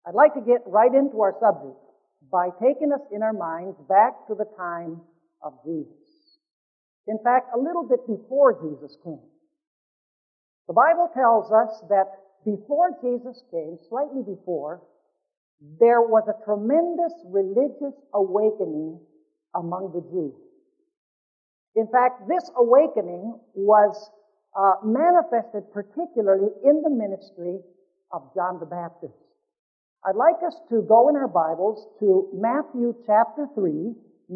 I'd like to get right into our subject by taking us in our minds back to the time of Jesus. In fact, a little bit before Jesus came. The Bible tells us that before Jesus came, slightly before, there was a tremendous religious awakening among the Jews. In fact, this awakening was manifested particularly in the ministry of John the Baptist. I'd like us to go in our Bibles to Matthew chapter 3,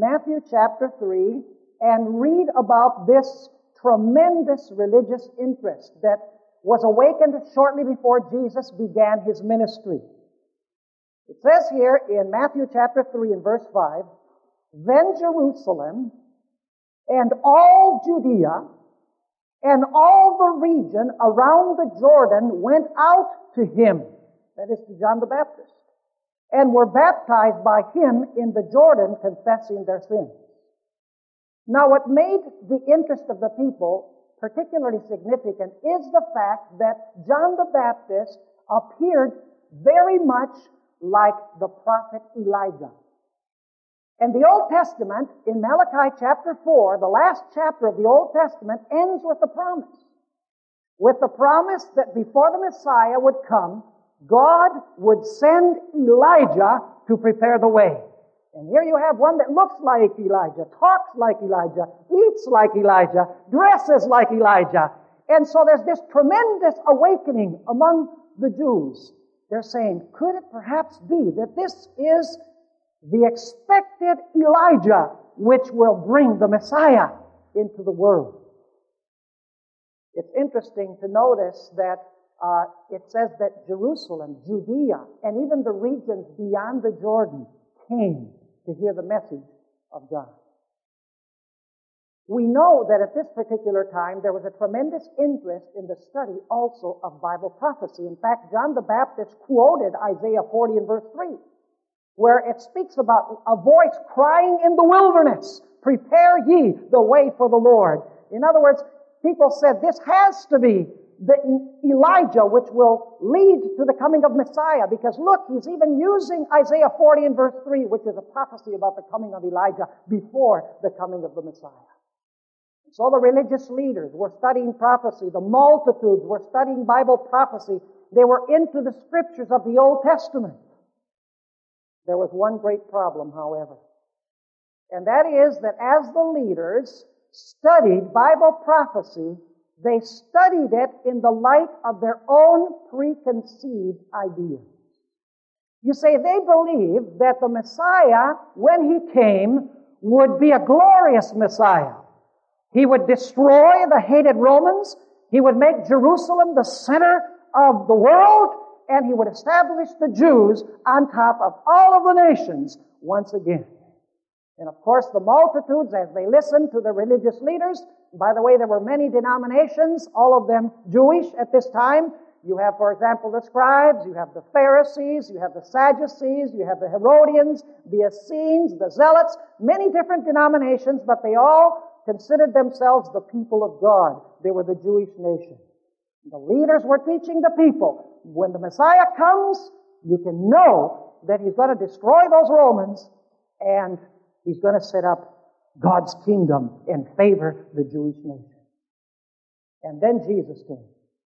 and read about this tremendous religious interest that was awakened shortly before Jesus began his ministry. It says here in Matthew chapter 3 and verse 5, "Then Jerusalem and all Judea and all the region around the Jordan went out to him," that is to John the Baptist, "and were baptized by him in the Jordan, confessing their sins." Now, what made the interest of the people particularly significant is the fact that John the Baptist appeared very much like the prophet Elijah. And the Old Testament, in Malachi chapter 4, the last chapter of the Old Testament, ends with a promise. With the promise that before the Messiah would come, God would send Elijah to prepare the way. And here you have one that looks like Elijah, talks like Elijah, eats like Elijah, dresses like Elijah. And so there's this tremendous awakening among the Jews. They're saying, could it perhaps be that this is the expected Elijah which will bring the Messiah into the world? It's interesting to notice that it says that Jerusalem, Judea, and even the regions beyond the Jordan came to hear the message of God. We know that at this particular time there was a tremendous interest in the study also of Bible prophecy. In fact, John the Baptist quoted Isaiah 40 and verse 3, where it speaks about a voice crying in the wilderness, "Prepare ye the way for the Lord." In other words, people said this has to be the Elijah which will lead to the coming of Messiah, because look, he's even using Isaiah 40 and verse 3, which is a prophecy about the coming of Elijah before the coming of the Messiah. So the religious leaders were studying prophecy. The multitudes were studying Bible prophecy. They were into the scriptures of the Old Testament. There was one great problem, however, and that is that as the leaders studied Bible prophecy, they studied it in the light of their own preconceived ideas. You see, they believed that the Messiah, when he came, would be a glorious Messiah. He would destroy the hated Romans. He would make Jerusalem the center of the world, and he would establish the Jews on top of all of the nations once again. And of course, the multitudes, as they listened to the religious leaders, by the way, there were many denominations, all of them Jewish at this time. You have, for example, the scribes, you have the Pharisees, you have the Sadducees, you have the Herodians, the Essenes, the Zealots, many different denominations, but they all considered themselves the people of God. They were the Jewish nation. The leaders were teaching the people, when the Messiah comes, you can know that he's going to destroy those Romans, and he's going to set up God's kingdom and favor the Jewish nation. And then Jesus came.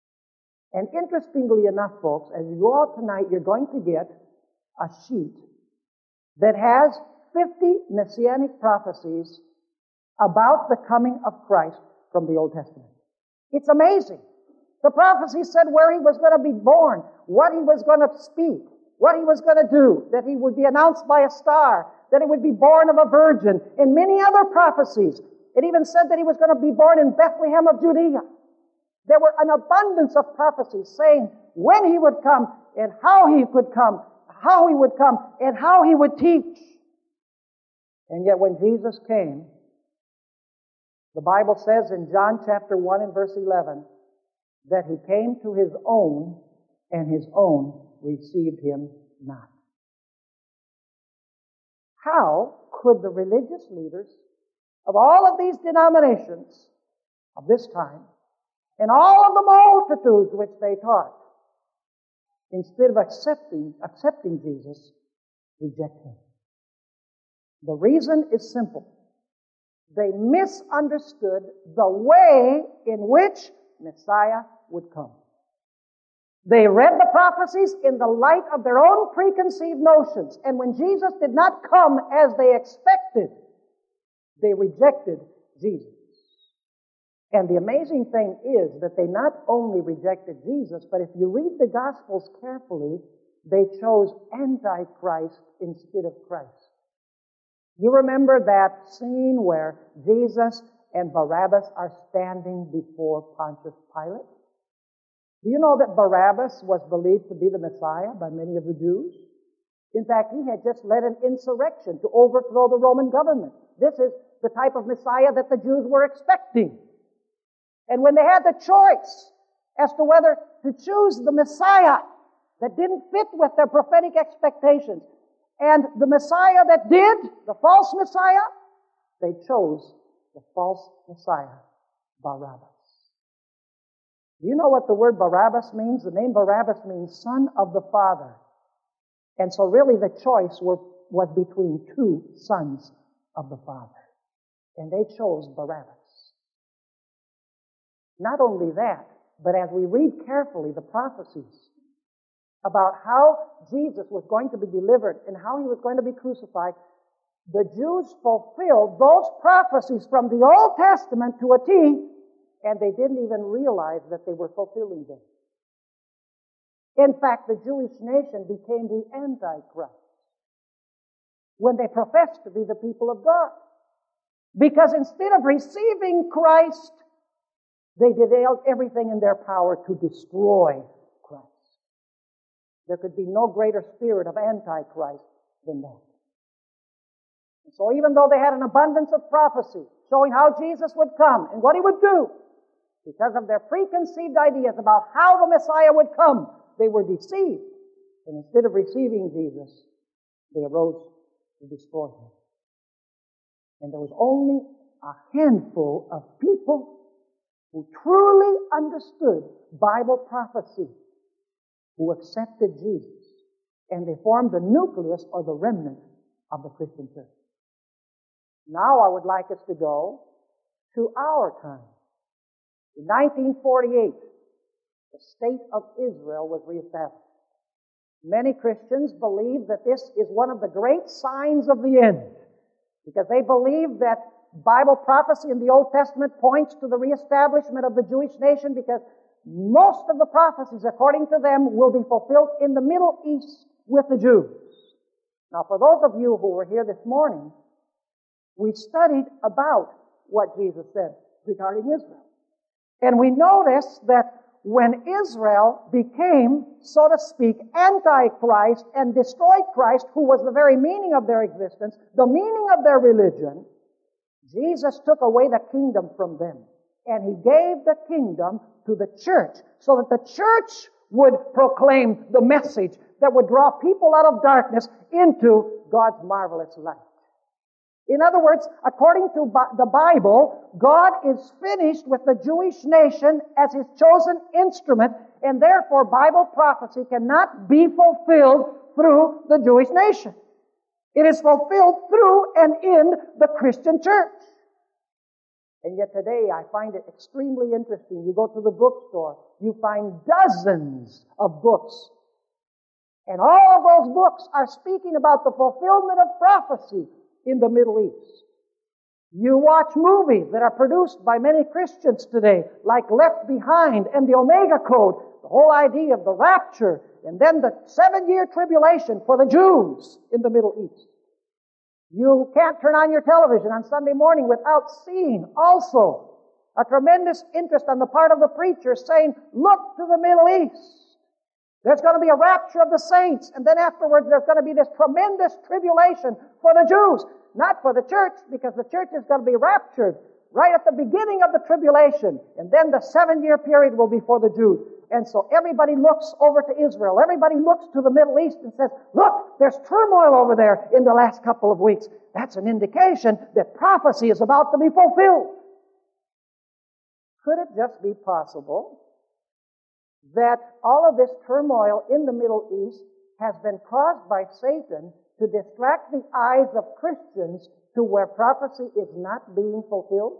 And interestingly enough, folks, as you go out tonight, you're going to get a sheet that has 50 messianic prophecies about the coming of Christ from the Old Testament. It's amazing. The prophecy said where he was going to be born, what he was going to speak, what he was going to do, that he would be announced by a star, that he would be born of a virgin, and many other prophecies. It even said that he was going to be born in Bethlehem of Judea. There were an abundance of prophecies saying when he would come, and how he could come, how he would come, and how he would teach. And yet when Jesus came, the Bible says in John chapter 1 and verse 11, that he came to his own, and his own received him not. How could the religious leaders of all of these denominations of this time, and all of the multitudes which they taught, instead of accepting Jesus, reject Him. The reason is simple. They misunderstood the way in which Messiah would come. They read the prophecies in the light of their own preconceived notions. And when Jesus did not come as they expected, they rejected Jesus. And the amazing thing is that they not only rejected Jesus, but if you read the Gospels carefully, they chose Antichrist instead of Christ. You remember that scene where Jesus and Barabbas are standing before Pontius Pilate? Do you know that Barabbas was believed to be the Messiah by many of the Jews? In fact, he had just led an insurrection to overthrow the Roman government. This is the type of Messiah that the Jews were expecting. And when they had the choice as to whether to choose the Messiah that didn't fit with their prophetic expectations and the Messiah that did, the false Messiah, they chose the false Messiah, Barabbas. Do you know what the word Barabbas means? The name Barabbas means son of the Father. And so really the choice was between two sons of the Father. And they chose Barabbas. Not only that, but as we read carefully the prophecies about how Jesus was going to be delivered and how He was going to be crucified, the Jews fulfilled those prophecies from the Old Testament to a T, and they didn't even realize that they were fulfilling them. In fact, the Jewish nation became the Antichrist when they professed to be the people of God. Because instead of receiving Christ, they did everything in their power to destroy Christ. There could be no greater spirit of Antichrist than that. And so even though they had an abundance of prophecy showing how Jesus would come and what He would do, because of their preconceived ideas about how the Messiah would come, they were deceived. And instead of receiving Jesus, they arose to destroy Him. And there was only a handful of people who truly understood Bible prophecy, who accepted Jesus, and they formed the nucleus or the remnant of the Christian church. Now I would like us to go to our time. In 1948, the state of Israel was reestablished. Many Christians believe that this is one of the great signs of the end, because they believe that Bible prophecy in the Old Testament points to the reestablishment of the Jewish nation, because most of the prophecies, according to them, will be fulfilled in the Middle East with the Jews. Now, for those of you who were here this morning, we studied about what Jesus said regarding Israel. And we noticed that when Israel became, so to speak, Antichrist and destroyed Christ, who was the very meaning of their existence, the meaning of their religion, Jesus took away the kingdom from them. And He gave the kingdom to the church, so that the church would proclaim the message that would draw people out of darkness into God's marvelous light. In other words, according to the Bible, God is finished with the Jewish nation as His chosen instrument, and therefore Bible prophecy cannot be fulfilled through the Jewish nation. It is fulfilled through and in the Christian church. And yet today I find it extremely interesting. You go to the bookstore, you find dozens of books. And all of those books are speaking about the fulfillment of prophecy in the Middle East. You watch movies that are produced by many Christians today, like Left Behind and the Omega Code, the whole idea of the rapture, and then the 7-year tribulation for the Jews in the Middle East. You can't turn on your television on Sunday morning without seeing also a tremendous interest on the part of the preacher saying, look to the Middle East. There's going to be a rapture of the saints, and then afterwards there's going to be this tremendous tribulation for the Jews, not for the church, because the church is going to be raptured right at the beginning of the tribulation, and then the 7-year period will be for the Jews. And so everybody looks over to Israel. Everybody looks to the Middle East and says, look, there's turmoil over there in the last couple of weeks. That's an indication that prophecy is about to be fulfilled. Could it just be possible that all of this turmoil in the Middle East has been caused by Satan to distract the eyes of Christians to where prophecy is not being fulfilled?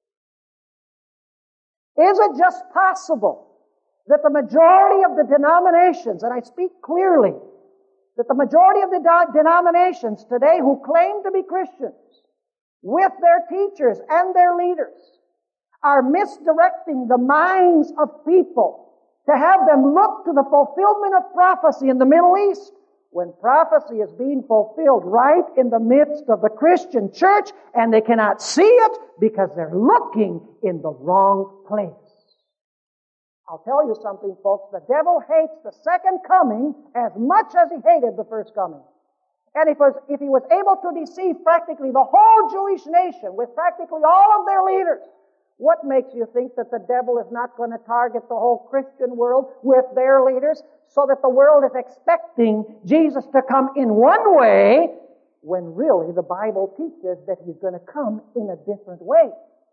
Is it just possible that the majority of the denominations, and I speak clearly, that the majority of the denominations today who claim to be Christians, with their teachers and their leaders, are misdirecting the minds of people to have them look to the fulfillment of prophecy in the Middle East, when prophecy is being fulfilled right in the midst of the Christian church, and they cannot see it because they're looking in the wrong place. I'll tell you something, folks. The devil hates the second coming as much as he hated the first coming. And if he was able to deceive practically the whole Jewish nation with practically all of their leaders, what makes you think that the devil is not going to target the whole Christian world with their leaders so that the world is expecting Jesus to come in one way when really the Bible teaches that He's going to come in a different way?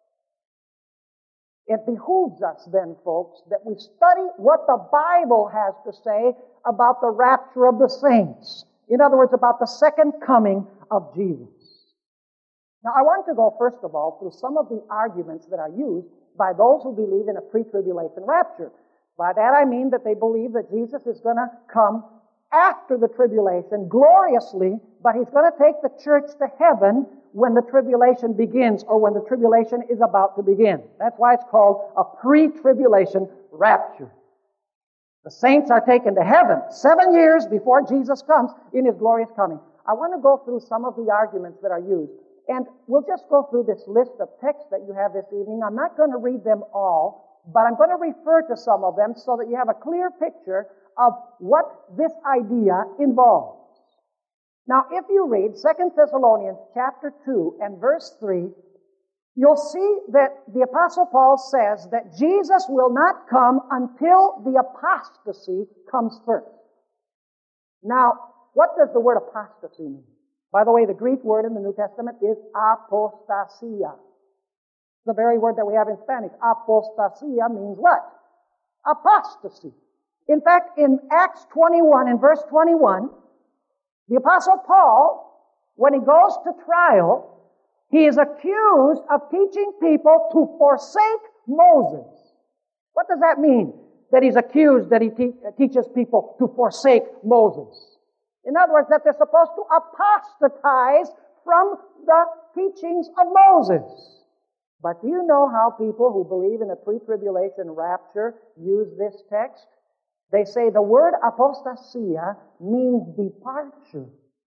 It behooves us then, folks, that we study what the Bible has to say about the rapture of the saints. In other words, about the second coming of Jesus. Now, I want to go, first of all, through some of the arguments that are used by those who believe in a pre-tribulation rapture. By that I mean that they believe that Jesus is going to come after the tribulation gloriously, but He's going to take the church to heaven when the tribulation begins, or when the tribulation is about to begin. That's why it's called a pre-tribulation rapture. The saints are taken to heaven 7 years before Jesus comes in His glorious coming. I want to go through some of the arguments that are used. And we'll just go through this list of texts that you have this evening. I'm not going to read them all, but I'm going to refer to some of them so that you have a clear picture of what this idea involves. Now, if you read 2 Thessalonians chapter 2 and verse 3, you'll see that the Apostle Paul says that Jesus will not come until the apostasy comes first. Now, what does the word apostasy mean? By the way, the Greek word in the New Testament is apostasia. The very word that we have in Spanish. Apostasia means what? Apostasy. In fact, in Acts 21 and verse 21, the Apostle Paul, when he goes to trial, he is accused of teaching people to forsake Moses. What does that mean? That he's accused that he teaches people to forsake Moses. In other words, that they're supposed to apostatize from the teachings of Moses. But do you know how people who believe in a pre-tribulation rapture use this text? They say the word apostasia means departure,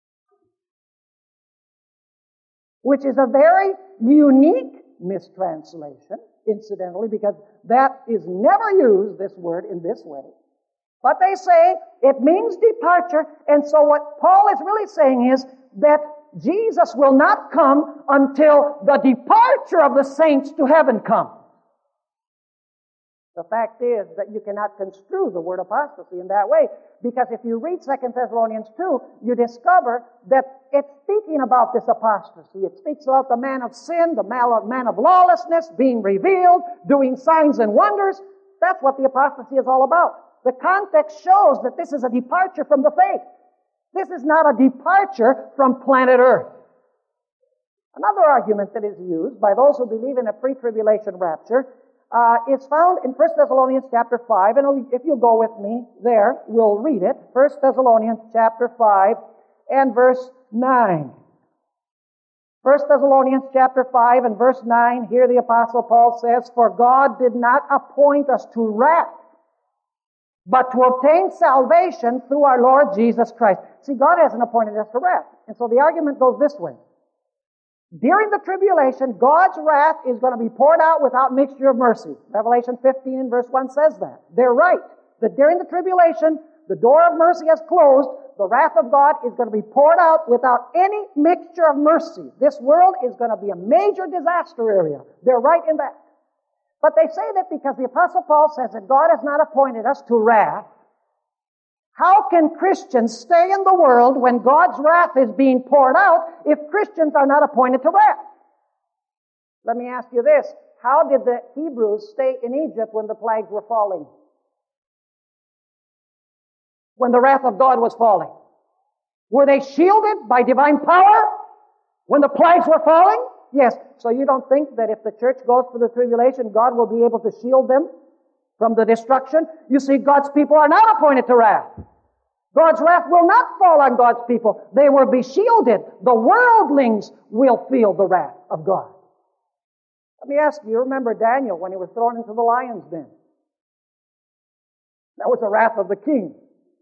which is a very unique mistranslation, incidentally, because that is never used, this word, in this way. But they say it means departure, and so what Paul is really saying is that Jesus will not come until the departure of the saints to heaven comes. The fact is that you cannot construe the word apostasy in that way, because if you read 2 Thessalonians 2, you discover that it's speaking about this apostasy. It speaks about the man of sin, the man of lawlessness being revealed, doing signs and wonders. That's what the apostasy is all about. The context shows that this is a departure from the faith. This is not a departure from planet Earth. Another argument that is used by those who believe in a pre-tribulation rapture is found in 1 Thessalonians chapter 5, and if you'll go with me there, we'll read it. 1 Thessalonians chapter 5 and verse 9. 1 Thessalonians chapter 5 and verse 9, here the Apostle Paul says, "For God did not appoint us to wrath, but to obtain salvation through our Lord Jesus Christ." See, God hasn't appointed us to wrath. And so the argument goes this way. During the tribulation, God's wrath is going to be poured out without mixture of mercy. Revelation 15 verse 1 says that. They're right. That during the tribulation, the door of mercy has closed. The wrath of God is going to be poured out without any mixture of mercy. This world is going to be a major disaster area. They're right in that. But they say that because the Apostle Paul says that God has not appointed us to wrath, how can Christians stay in the world when God's wrath is being poured out if Christians are not appointed to wrath? Let me ask you this. How did the Hebrews stay in Egypt when the plagues were falling? when the wrath of God was falling? Were they shielded by divine power when the plagues were falling? Yes. So you don't think that if the church goes through the tribulation, God will be able to shield them from the destruction? You see, God's people are not appointed to wrath. God's wrath will not fall on God's people. They will be shielded. The worldlings will feel the wrath of God. Let me ask you, remember Daniel when he was thrown into the lion's den? That was the wrath of the king.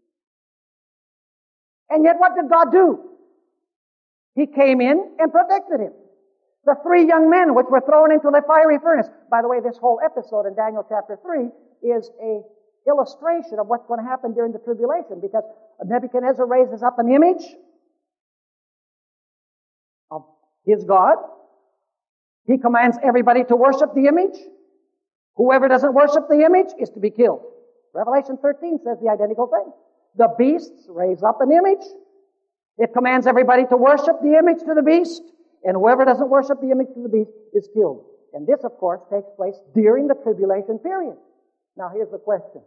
And yet what did God do? He came in and protected him. The 3 young men which were thrown into the fiery furnace. By the way, this whole episode in Daniel chapter 3 is a illustration of what's going to happen during the tribulation, because Nebuchadnezzar raises up an image of his God. He commands everybody to worship the image. Whoever doesn't worship the image is to be killed. Revelation 13 says the identical thing. The beasts raise up an image. It commands everybody to worship the image to the beast, and whoever doesn't worship the image to the beast is killed. And this, of course, takes place during the tribulation period. Now, here's the question.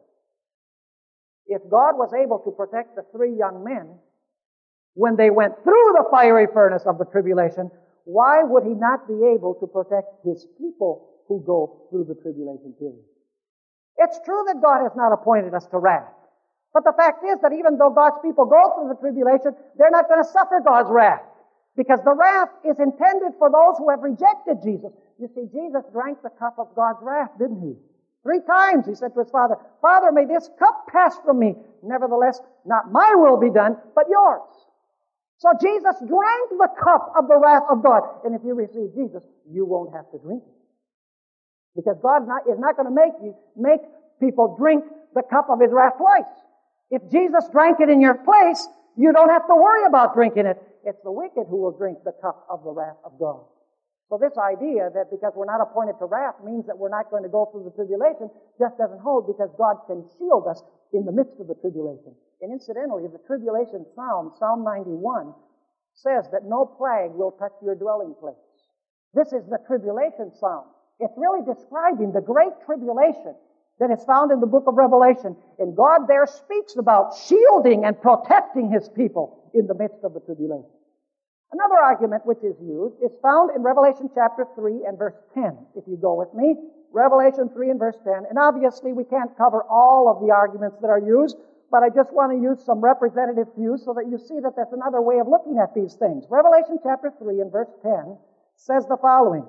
If God was able to protect the 3 young men when they went through the fiery furnace of the tribulation, why would He not be able to protect His people who go through the tribulation period? It's true that God has not appointed us to wrath. But the fact is that even though God's people go through the tribulation, they're not going to suffer God's wrath. Because the wrath is intended for those who have rejected Jesus. You see, Jesus drank the cup of God's wrath, didn't He? 3 times He said to His Father, Father, may this cup pass from me. Nevertheless, not my will be done, but yours. So Jesus drank the cup of the wrath of God. And if you receive Jesus, you won't have to drink it. Because God is not going to make people drink the cup of His wrath twice. If Jesus drank it in your place, you don't have to worry about drinking it. It's the wicked who will drink the cup of the wrath of God. So this idea that because we're not appointed to wrath means that we're not going to go through the tribulation just doesn't hold, because God can shield us in the midst of the tribulation. And incidentally, the tribulation psalm, Psalm 91, says that no plague will touch your dwelling place. This is the tribulation psalm. It's really describing the great tribulation that is found in the book of Revelation. And God there speaks about shielding and protecting His people in the midst of the tribulation. Another argument which is used is found in Revelation chapter 3 and verse 10, if you go with me. Revelation 3 and verse 10. And obviously we can't cover all of the arguments that are used, but I just want to use some representative views so that you see that there's another way of looking at these things. Revelation chapter 3 and verse 10 says the following: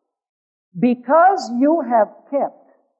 because you have kept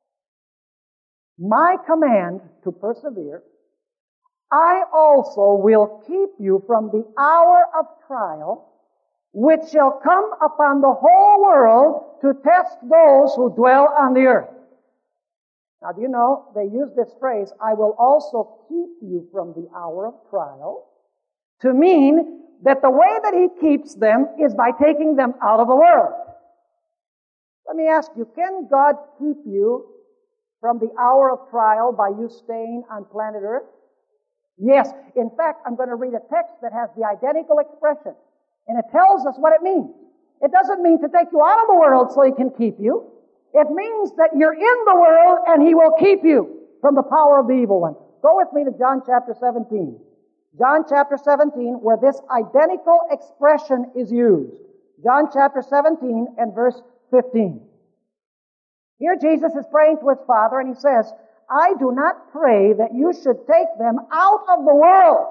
my command to persevere, I also will keep you from the hour of trial, which shall come upon the whole world to test those who dwell on the earth. Now, do you know, they use this phrase, I will also keep you from the hour of trial, to mean that the way that He keeps them is by taking them out of the world. Let me ask you, can God keep you from the hour of trial by you staying on planet Earth? Yes. In fact, I'm going to read a text that has the identical expression, and it tells us what it means. It doesn't mean to take you out of the world so He can keep you. It means that you're in the world and He will keep you from the power of the evil one. Go with me to John chapter 17. John chapter 17, where this identical expression is used. John chapter 17 and verse 15. Here Jesus is praying to His Father, and He says, I do not pray that you should take them out of the world.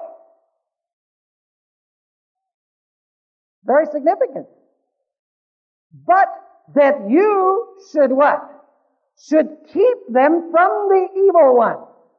Very significant. But that you should what? Should keep them from the evil one.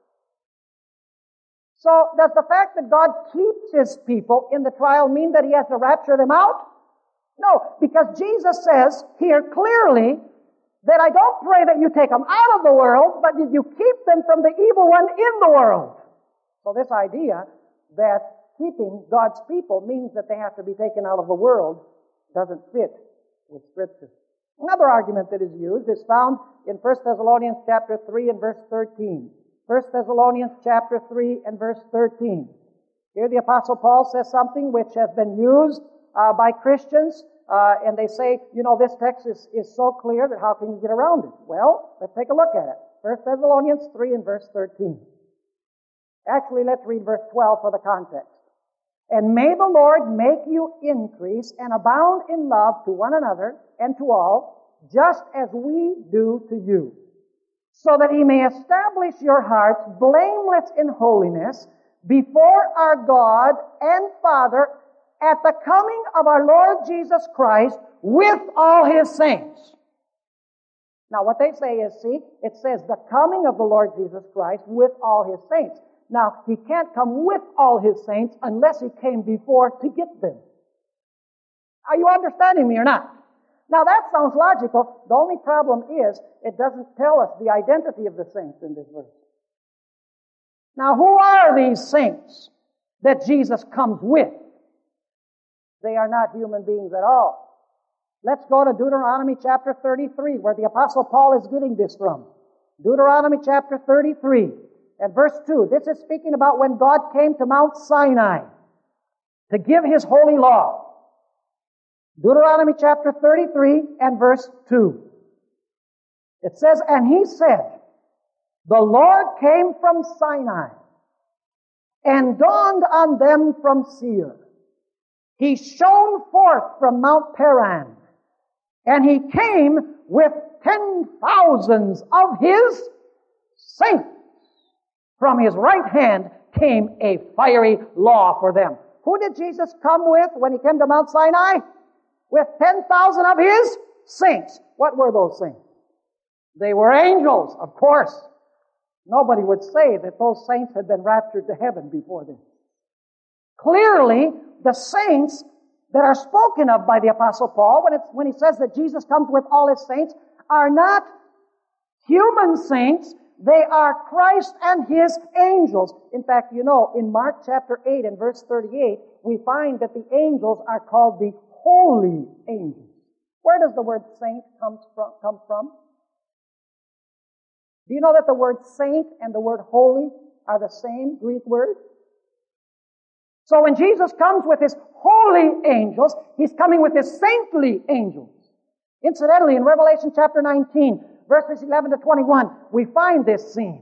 So does the fact that God keeps His people in the trial mean that He has to rapture them out? No, because Jesus says here clearly that I don't pray that you take them out of the world, but that you keep them from the evil one in the world. So this idea that keeping God's people means that they have to be taken out of the world doesn't fit with Scripture. Another argument that is used is found in 1 Thessalonians chapter 3 and verse 13. 1 Thessalonians chapter 3 and verse 13. Here the Apostle Paul says something which has been used by Christians, and they say, you know, this text is so clear that how can you get around it? Well, let's take a look at it. 1 Thessalonians 3 and verse 13. Actually, let's read verse 12 for the context. And may the Lord make you increase and abound in love to one another and to all, just as we do to you, so that He may establish your hearts blameless in holiness before our God and Father at the coming of our Lord Jesus Christ with all His saints. Now what they say is, see, it says the coming of the Lord Jesus Christ with all His saints. Now, He can't come with all His saints unless He came before to get them. Are you understanding me or not? Now that sounds logical. The only problem is it doesn't tell us the identity of the saints in this verse. Now who are these saints that Jesus comes with? They are not human beings at all. Let's go to Deuteronomy chapter 33, where the Apostle Paul is getting this from. Deuteronomy chapter 33 and verse 2. This is speaking about when God came to Mount Sinai to give His holy law. Deuteronomy chapter 33 and verse 2. It says, and He said, the Lord came from Sinai and dawned on them from Seir. He shone forth from Mount Paran, and He came with 10,000s of His saints. From His right hand came a fiery law for them. Who did Jesus come with when He came to Mount Sinai? With 10,000 of His saints. What were those saints? They were angels, of course. Nobody would say that those saints had been raptured to heaven before this. Clearly, the saints that are spoken of by the Apostle Paul, when he says that Jesus comes with all His saints, are not human saints. They are Christ and His angels. In fact, you know, in Mark chapter 8 and verse 38, we find that the angels are called the holy angels. Where does the word saint come from? Do you know that the word saint and the word holy are the same Greek word? So when Jesus comes with His holy angels, He's coming with His saintly angels. Incidentally, in Revelation chapter 19, verses 11 to 21, we find this scene.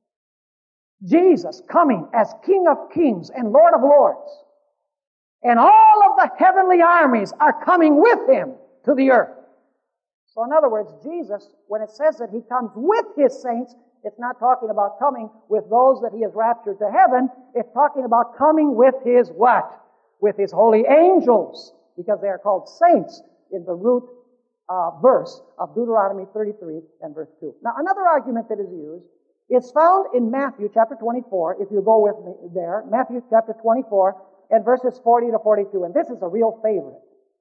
Jesus coming as King of Kings and Lord of Lords. And all of the heavenly armies are coming with Him to the earth. So in other words, Jesus, when it says that He comes with His saints, it's not talking about coming with those that He has raptured to heaven. It's talking about coming with His what? With His holy angels, because they are called saints in the root verse of Deuteronomy 33 and verse 2. Now, another argument that is used is found in Matthew chapter 24, if you go with me there, Matthew chapter 24 and verses 40 to 42, and this is a real favorite.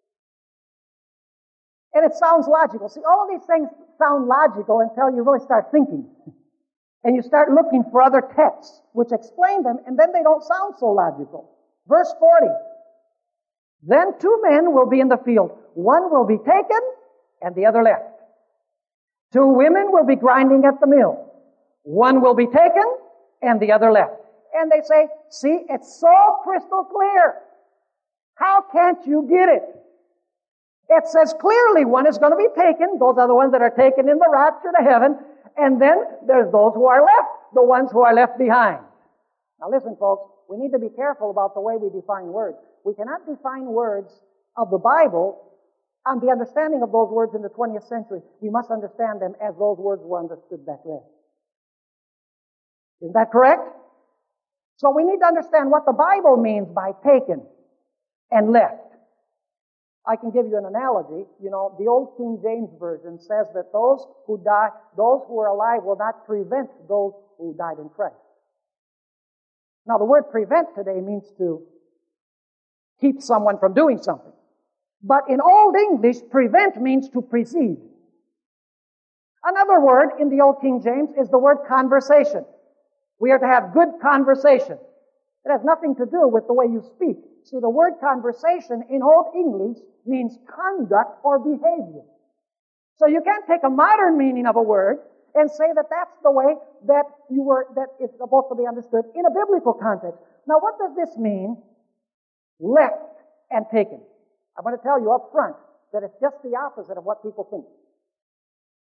And it sounds logical. See, all of these things sound logical until you really start thinking. And you start looking for other texts which explain them, and then they don't sound so logical. Verse 40. Then two men will be in the field. One will be taken, and the other left. Two women will be grinding at the mill. One will be taken, and the other left. And they say, see, it's so crystal clear. How can't you get it? It says clearly one is going to be taken. Those are the ones that are taken in the rapture to heaven. And then there's those who are left, the ones who are left behind. Now listen, folks, we need to be careful about the way we define words. We cannot define words of the Bible on the understanding of those words in the 20th century. We must understand them as those words were understood back then. Isn't that correct? So we need to understand what the Bible means by taken and left. I can give you an analogy. You know, the old King James Version says that those who die, those who are alive will not prevent those who died in Christ. Now, the word prevent today means to keep someone from doing something. But in Old English, prevent means to precede. Another word in the Old King James is the word conversation. We are to have good conversation. It has nothing to do with the way you speak. See, the word conversation in Old English means conduct or behavior. So you can't take a modern meaning of a word and say that that's the way that it's supposed to be understood in a biblical context. Now, what does this mean? Left and taken. I'm going to tell you up front that it's just the opposite of what people think.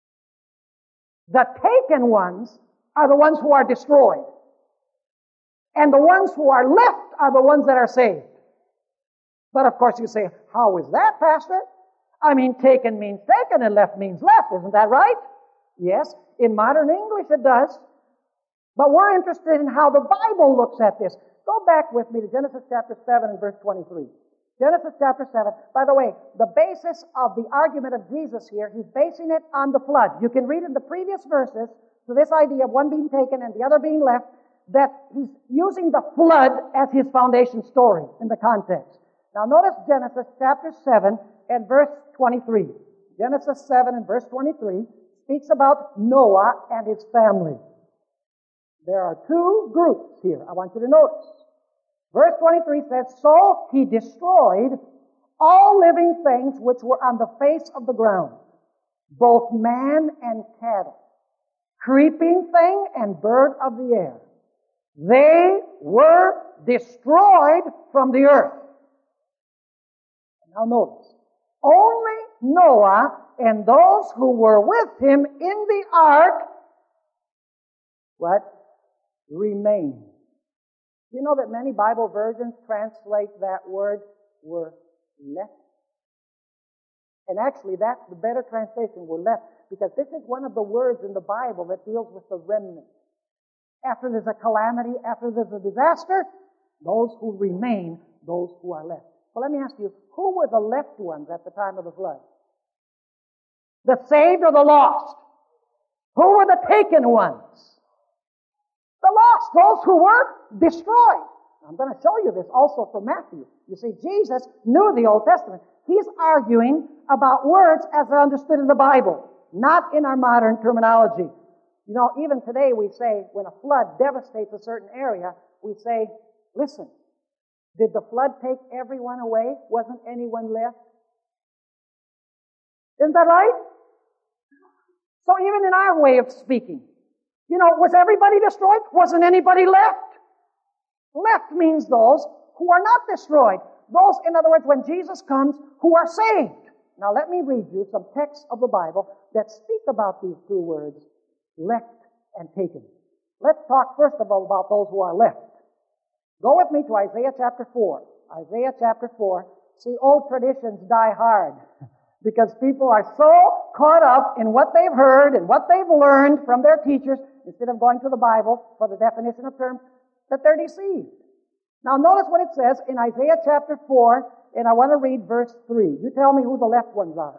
The taken ones are the ones who are destroyed. And the ones who are left are the ones that are saved. But of course you say, how is that, Pastor? I mean, taken means taken and left means left. Isn't that right? Yes, in modern English it does. But we're interested in how the Bible looks at this. Go back with me to Genesis chapter 7 and verse 23. Genesis chapter 7. By the way, the basis of the argument of Jesus here, he's basing it on the flood. You can read in the previous verses, so this idea of one being taken and the other being left, that he's using the flood as his foundation story in the context. Now notice Genesis chapter 7 and verse 23. Genesis 7 and verse 23 speaks about Noah and his family. There are two groups here I want you to notice. Verse 23 says, so he destroyed all living things which were on the face of the ground, both man and cattle, creeping thing and bird of the air. They were destroyed from the earth. Now notice, only Noah and those who were with him in the ark, what? Remained. You know that many Bible versions translate that word were left? And actually that's the better translation, were left, because this is one of the words in the Bible that deals with the remnant. After there's a calamity, after there's a disaster, those who remain, those who are left. Well, let me ask you, who were the left ones at the time of the flood? The saved or the lost? Who were the taken ones? The lost, those who were destroyed. I'm going to show you this also from Matthew. You see, Jesus knew the Old Testament. He's arguing about words as they're understood in the Bible, not in our modern terminology. You know, even today we say, when a flood devastates a certain area, we say, listen, did the flood take everyone away? Wasn't anyone left? Isn't that right? So even in our way of speaking, you know, was everybody destroyed? Wasn't anybody left? Left means those who are not destroyed. Those, in other words, when Jesus comes, who are saved. Now let me read you some texts of the Bible that speak about these two words, left and taken. Let's talk first of all about those who are left. Go with me to Isaiah chapter 4. Isaiah chapter 4. See, old traditions die hard because people are so caught up in what they've heard and what they've learned from their teachers instead of going to the Bible for the definition of terms that they're deceived. Now notice what it says in Isaiah chapter 4, and I want to read verse 3. You tell me who the left ones are.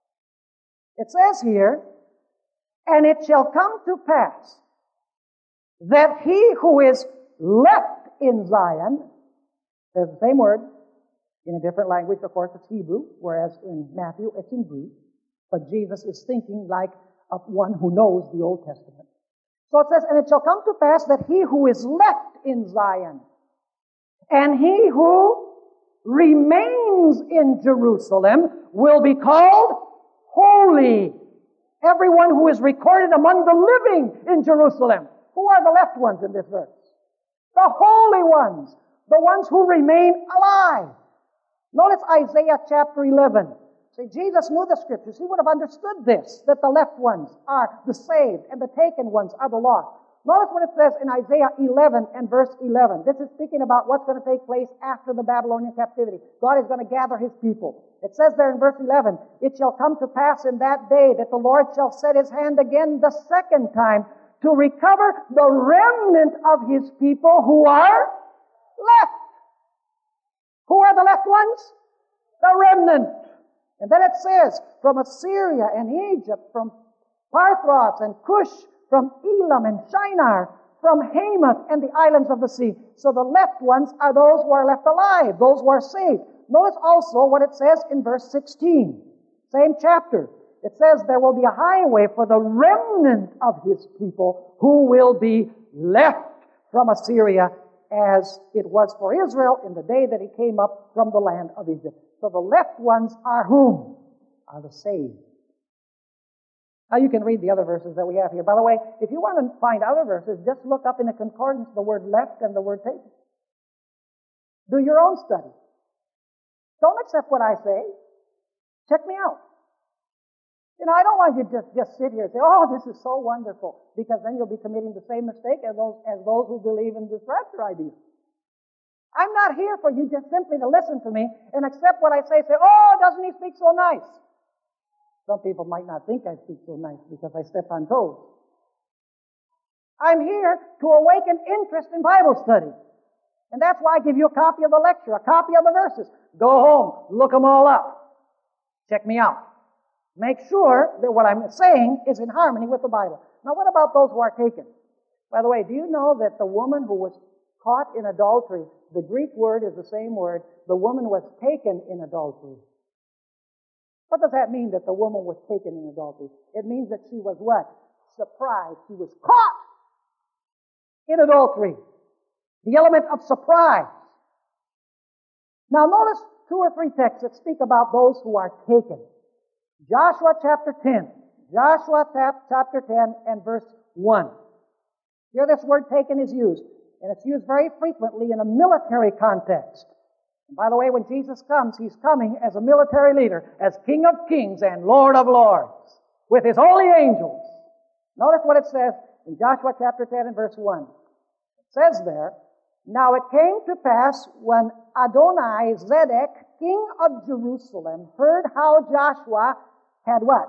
It says here, and it shall come to pass that he who is left in Zion, there's the same word, in a different language, of course, it's Hebrew, whereas in Matthew it's in Greek, but Jesus is thinking like of one who knows the Old Testament. So it says, and it shall come to pass that he who is left in Zion, and he who remains in Jerusalem will be called holy. Everyone who is recorded among the living in Jerusalem. Who are the left ones in this verse? The holy ones. The ones who remain alive. Notice Isaiah chapter 11. See, Jesus knew the Scriptures. He would have understood this, that the left ones are the saved and the taken ones are the lost. Notice what it says in Isaiah 11 and verse 11. This is speaking about what's going to take place after the Babylonian captivity. God is going to gather His people. It says there in verse 11, it shall come to pass in that day that the Lord shall set His hand again the second time to recover the remnant of His people who are left. Who are the left ones? The remnant. And then it says, from Assyria and Egypt, from Parthros and Cush, from Elam and Shinar, from Hamath and the islands of the sea. So the left ones are those who are left alive, those who are saved. Notice also what it says in verse 16. Same chapter. It says there will be a highway for the remnant of His people who will be left from Assyria as it was for Israel in the day that he came up from the land of Egypt. So the left ones are whom? Are the saved. Now you can read the other verses that we have here. By the way, if you want to find other verses, just look up in a concordance the word left and the word taken. Do your own study. Don't accept what I say. Check me out. I don't want you to just sit here and say, oh, this is so wonderful, because then you'll be committing the same mistake as those who believe in this rapture idea. I'm not here for you just simply to listen to me and accept what I say, oh, doesn't he speak so nice? Some people might not think I speak so nice because I step on toes. I'm here to awaken interest in Bible study. And that's why I give you a copy of the lecture, a copy of the verses. Go home, look them all up. Check me out. Make sure that what I'm saying is in harmony with the Bible. Now, what about those who are taken? By the way, do you know that the woman who was caught in adultery, the Greek word is the same word, the woman was taken in adultery. What does that mean, that the woman was taken in adultery? It means that she was what? Surprised. She was caught in adultery. The element of surprise. Now notice 2 or 3 texts that speak about those who are taken. Joshua chapter 10. Joshua chapter 10 and verse 1. Here this word taken is used. And it's used very frequently in a military context. And by the way, when Jesus comes, He's coming as a military leader, as King of Kings and Lord of Lords, with His holy angels. Notice what it says in Joshua chapter 10 and verse 1. It says there, now it came to pass when Adoni-Zedek, king of Jerusalem, heard how Joshua had what?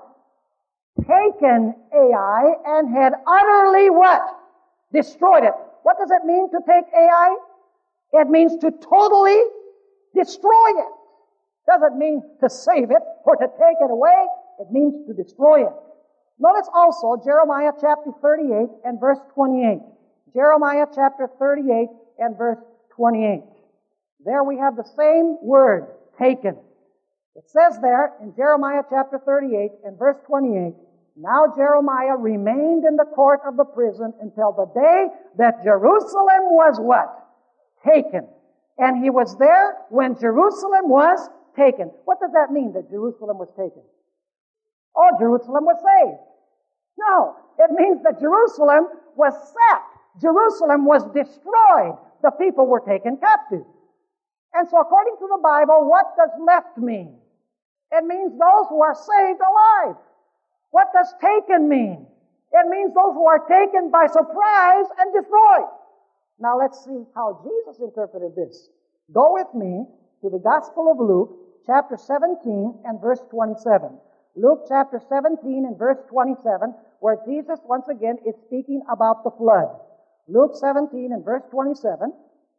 Taken Ai and had utterly what? Destroyed it. What does it mean to take Ai? It means to totally destroy it. Doesn't mean to save it or to take it away. It means to destroy it. Notice also Jeremiah chapter 38 and verse 28. Jeremiah chapter 38 and verse 28. There we have the same word, taken. It says there in Jeremiah chapter 38 and verse 28, now Jeremiah remained in the court of the prison until the day that Jerusalem was what? Taken. And he was there when Jerusalem was taken. What does that mean, that Jerusalem was taken? Oh, Jerusalem was saved. No, it means that Jerusalem was sacked. Jerusalem was destroyed. The people were taken captive. And so according to the Bible, what does left mean? It means those who are saved alive. What does taken mean? It means those who are taken by surprise and destroyed. Now let's see how Jesus interpreted this. Go with me to the Gospel of Luke, chapter 17 and verse 27. Luke chapter 17 and verse 27, where Jesus once again is speaking about the flood. Luke 17 and verse 27,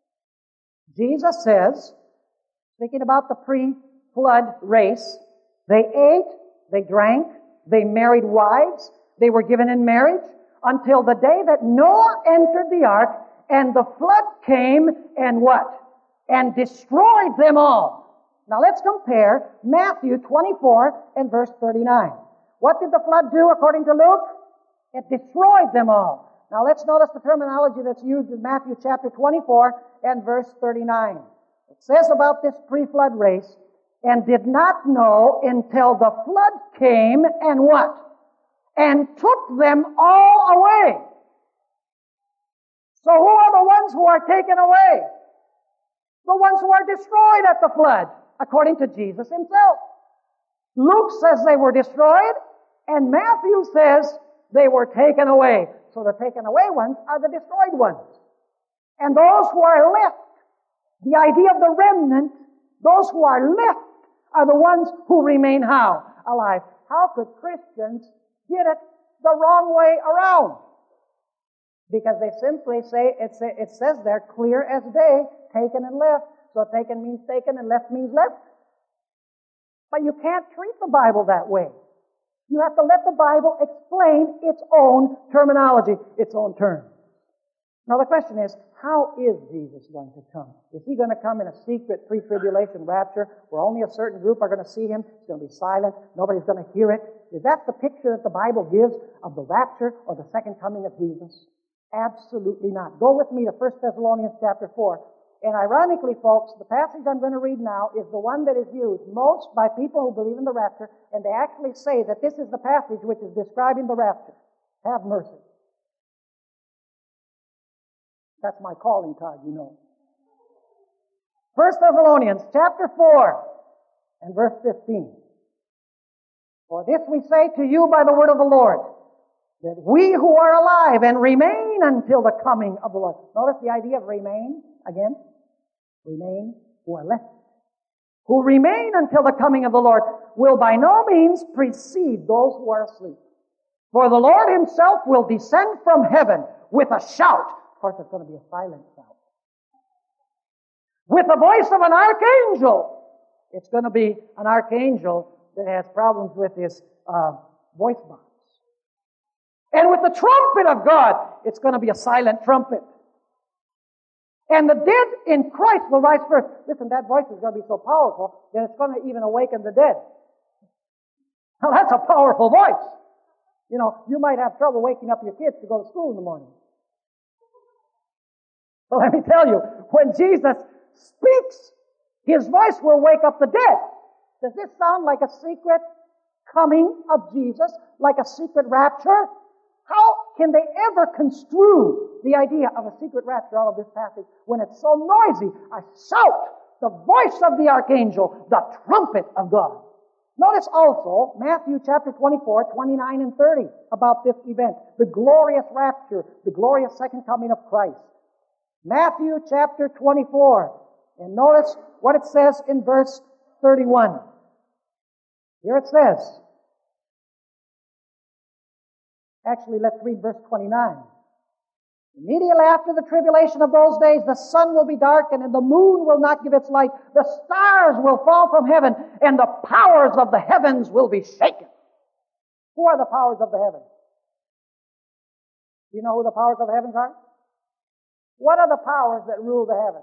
Jesus says, speaking about the pre-flood race, they ate, they drank, they married wives, they were given in marriage, until the day that Noah entered the ark, and the flood came and what? And destroyed them all. Now let's compare Matthew 24 and verse 39. What did the flood do according to Luke? It destroyed them all. Now let's notice the terminology that's used in Matthew chapter 24 and verse 39. It says about this pre-flood race, and did not know until the flood came and what? And took them all away. So who are the ones who are taken away? The ones who are destroyed at the flood, according to Jesus Himself. Luke says they were destroyed, and Matthew says they were taken away. So the taken away ones are the destroyed ones. And those who are left, the idea of the remnant, those who are left are the ones who remain how? Alive. How could Christians get it the wrong way around? Because they simply say, it says there, clear as day, taken and left. So taken means taken and left means left. But you can't treat the Bible that way. You have to let the Bible explain its own terminology, its own terms. Now the question is, how is Jesus going to come? Is He going to come in a secret pre-tribulation rapture where only a certain group are going to see Him? It's going to be silent. Nobody's going to hear it. Is that the picture that the Bible gives of the rapture or the second coming of Jesus? Absolutely not. Go with me to 1 Thessalonians chapter 4. And ironically, folks, the passage I'm going to read now is the one that is used most by people who believe in the rapture, and they actually say that this is the passage which is describing the rapture. Have mercy. That's my calling card, you know. 1 Thessalonians chapter 4 and verse 15. For this we say to you by the word of the Lord, that we who are alive and remain until the coming of the Lord. Notice the idea of remain again. Remain, who are left. Who remain until the coming of the Lord will by no means precede those who are asleep. For the Lord himself will descend from heaven with a shout. Of course, it's going to be a silent shout. With the voice of an archangel. It's going to be an archangel that has problems with his voice box. And with the trumpet of God, it's going to be a silent trumpet. And the dead in Christ will rise first. Listen, that voice is going to be so powerful that it's going to even awaken the dead. Now that's a powerful voice. You know, you might have trouble waking up your kids to go to school in the morning. But let me tell you, when Jesus speaks, his voice will wake up the dead. Does this sound like a secret coming of Jesus? Like a secret rapture? How can they ever construe the idea of a secret rapture out of this passage when it's so noisy? A shout, the voice of the archangel, the trumpet of God. Notice also Matthew chapter 24, 29 and 30 about this event. The glorious rapture, the glorious second coming of Christ. Matthew chapter 24. And notice what it says in verse 31. Here it says, actually, let's read verse 29. Immediately after the tribulation of those days, the sun will be darkened and the moon will not give its light. The stars will fall from heaven and the powers of the heavens will be shaken. Who are the powers of the heavens? Do you know who the powers of the heavens are? What are the powers that rule the heavens?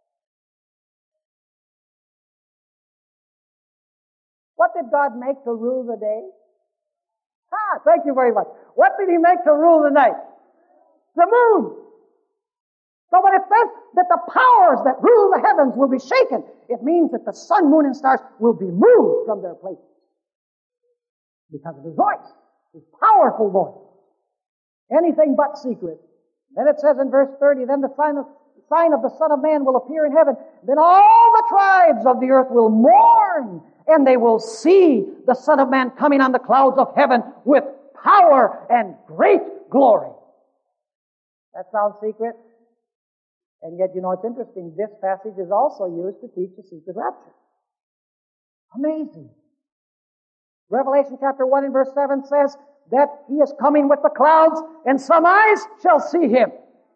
What did God make to rule the day? Thank you very much. What did he make to rule the night? The moon. So when it says that the powers that rule the heavens will be shaken, it means that the sun, moon, and stars will be moved from their places. Because of his voice. His powerful voice. Anything but secret. Then it says in verse 30, then the sign of the Son of Man will appear in heaven. Then all the tribes of the earth will mourn, and they will see the Son of Man coming on the clouds of heaven with power and great glory. That sounds secret. And yet, you know, it's interesting. This passage is also used to teach the secret rapture. Amazing. Revelation chapter 1 and verse 7 says that he is coming with the clouds, and some eyes shall see him.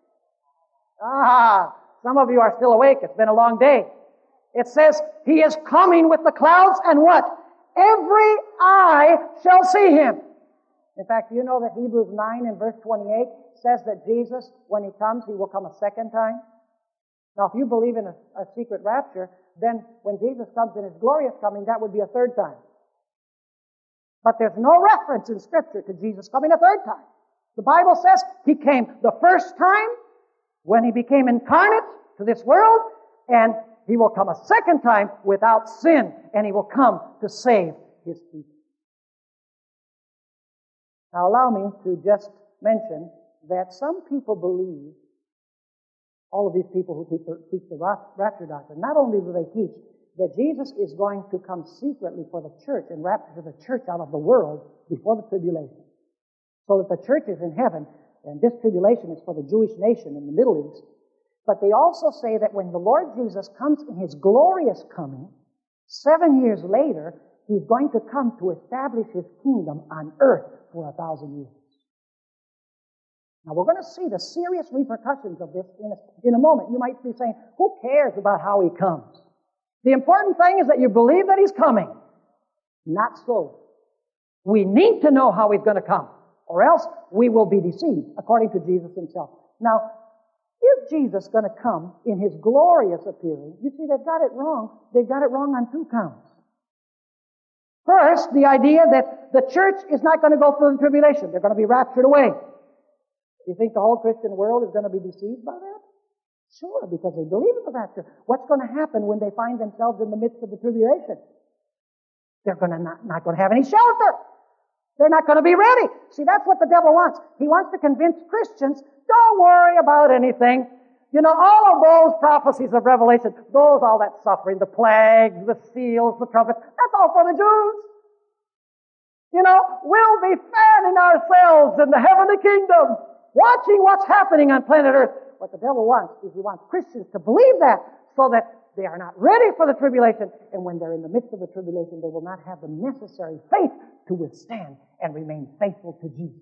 Some of you are still awake. It's been a long day. It says, he is coming with the clouds, and what? Every eye shall see him. In fact, you know that Hebrews 9 and verse 28 says that Jesus, when he comes, he will come a second time. Now, if you believe in a secret rapture, then when Jesus comes in his glorious coming, that would be a third time. But there's no reference in Scripture to Jesus coming a third time. The Bible says he came the first time when he became incarnate to this world, and he will come a second time without sin, and he will come to save his people. Now allow me to just mention that some people believe, all of these people who teach the rapture doctrine, not only do they teach that Jesus is going to come secretly for the church and rapture the church out of the world before the tribulation, so that the church is in heaven, and this tribulation is for the Jewish nation in the Middle East. But they also say that when the Lord Jesus comes in his glorious coming, 7 years later, he's going to come to establish his kingdom on earth for 1,000 years. Now, we're going to see the serious repercussions of this in a moment. You might be saying, who cares about how he comes? The important thing is that you believe that he's coming. Not so. We need to know how he's going to come, or else we will be deceived, according to Jesus himself. Now, is Jesus going to come in his glorious appearing? You see, they've got it wrong. They've got it wrong on two counts. First, the idea that the church is not going to go through the tribulation. They're going to be raptured away. Do you think the whole Christian world is going to be deceived by that? Sure, because they believe in the rapture. What's going to happen when they find themselves in the midst of the tribulation? They're going to not going to have any shelter. They're not going to be ready. See, that's what the devil wants. He wants to convince Christians, don't worry about anything. You know, all of those prophecies of Revelation, all that suffering, the plagues, the seals, the trumpets, that's all for the Jews. We'll be fanning ourselves in the heavenly kingdom, watching what's happening on planet Earth. What the devil wants is he wants Christians to believe that so that they are not ready for the tribulation. And when they're in the midst of the tribulation, they will not have the necessary faith to withstand and remain faithful to Jesus.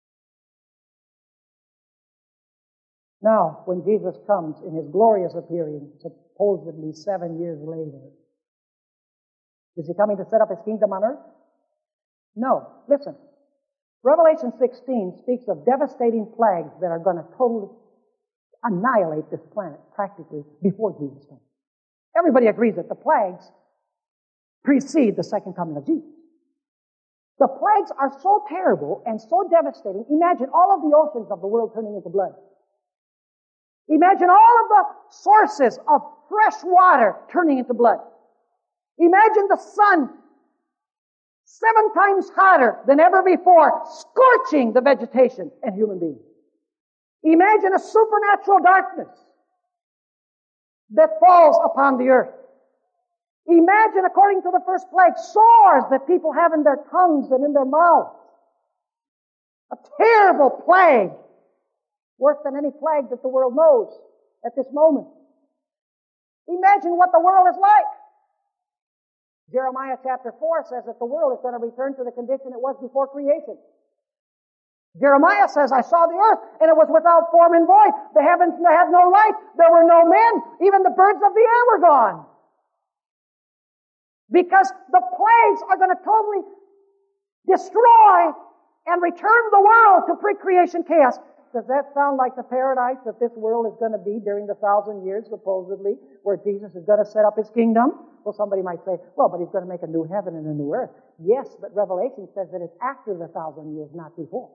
Now, when Jesus comes in His glorious appearing, supposedly 7 years later, is He coming to set up His kingdom on earth? No. Listen. Revelation 16 speaks of devastating plagues that are going to totally annihilate this planet practically before Jesus comes. Everybody agrees that the plagues precede the second coming of Jesus. The plagues are so terrible and so devastating. Imagine all of the oceans of the world turning into blood. Imagine all of the sources of fresh water turning into blood. Imagine the sun 7 times hotter than ever before, scorching the vegetation and human beings. Imagine a supernatural darkness that falls upon the earth. Imagine, according to the first plague, sores that people have in their tongues and in their mouths. A terrible plague, worse than any plague that the world knows at this moment. Imagine what the world is like. Jeremiah chapter 4 says that the world is going to return to the condition it was before creation. Jeremiah says, I saw the earth, and it was without form and void. The heavens had no light. There were no men. Even the birds of the air were gone. Because the plagues are going to totally destroy and return the world to pre-creation chaos. Does that sound like the paradise that this world is going to be during the 1,000 years, supposedly, where Jesus is going to set up His kingdom? Well, somebody might say, well, but He's going to make a new heaven and a new earth. Yes, but Revelation says that it's after the 1,000 years, not before.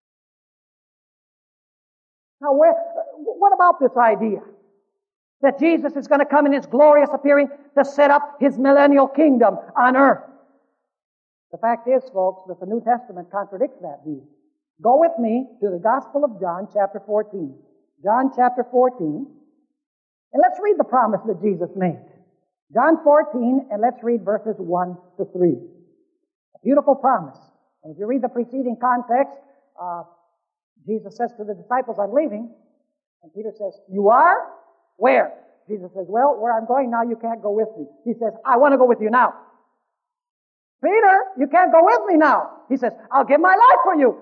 Now, what about this idea that Jesus is going to come in His glorious appearing to set up His millennial kingdom on earth? The fact is, folks, that the New Testament contradicts that view. Go with me to the Gospel of John, chapter 14. John, chapter 14. And let's read the promise that Jesus made. John 14, and let's read verses 1 to 3. A beautiful promise. And if you read the preceding context, Jesus says to the disciples, I'm leaving. And Peter says, you are? Where? Jesus says, well, where I'm going now, you can't go with me. He says, I want to go with you now. Peter, you can't go with me now. He says, I'll give my life for you.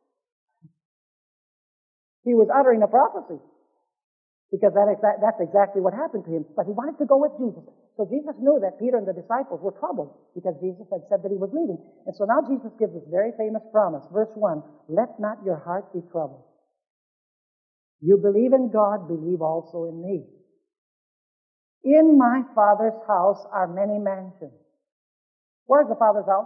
He was uttering a prophecy. Because that's exactly what happened to him. But he wanted to go with Jesus. So Jesus knew that Peter and the disciples were troubled because Jesus had said that He was leaving. And so now Jesus gives this very famous promise. Verse 1, let not your heart be troubled. You believe in God, believe also in me. In my Father's house are many mansions. Where's the Father's house?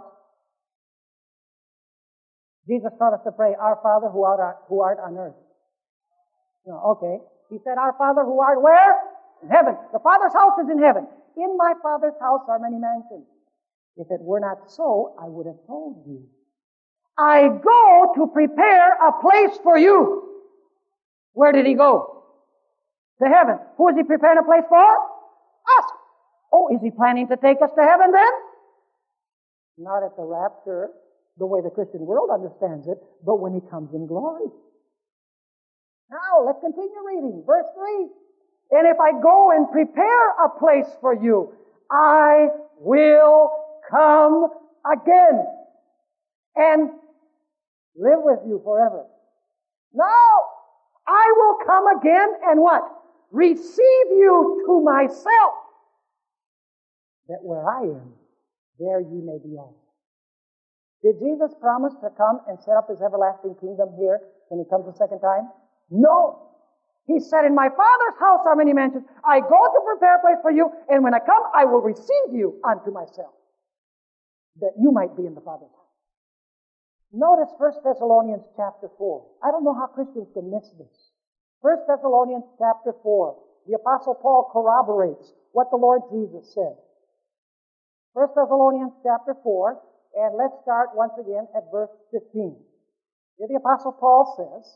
Jesus taught us to pray, Our Father who art on earth. No, okay. He said, Our Father who art where? In heaven. The Father's house is in heaven. In my Father's house are many mansions. If it were not so, I would have told you. I go to prepare a place for you. Where did He go? To heaven. Who is He preparing a place for? Us. Oh, is He planning to take us to heaven then? Not at the rapture, the way the Christian world understands it, but when He comes in glory. Now, let's continue reading. Verse 3. And if I go and prepare a place for you, I will come again and live with you forever. No! I will come again and what? Receive you to myself, that where I am, there ye may be also. Did Jesus promise to come and set up His everlasting kingdom here when He comes the second time? No. He said, in my Father's house are many mansions. I go to prepare a place for you, and when I come, I will receive you unto myself, that you might be in the Father's house. Notice 1 Thessalonians chapter 4. I don't know how Christians can miss this. 1 Thessalonians chapter 4. The Apostle Paul corroborates what the Lord Jesus said. 1 Thessalonians chapter 4, and let's start once again at verse 15. Here the Apostle Paul says,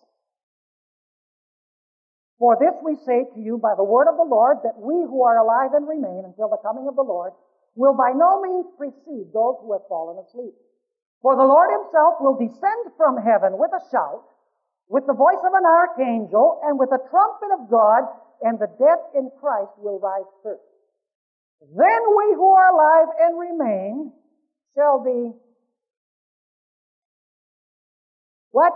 For this we say to you by the word of the Lord, that we who are alive and remain until the coming of the Lord will by no means precede those who have fallen asleep. For the Lord himself will descend from heaven with a shout, with the voice of an archangel, and with the trumpet of God, and the dead in Christ will rise first. Then we who are alive and remain shall be what?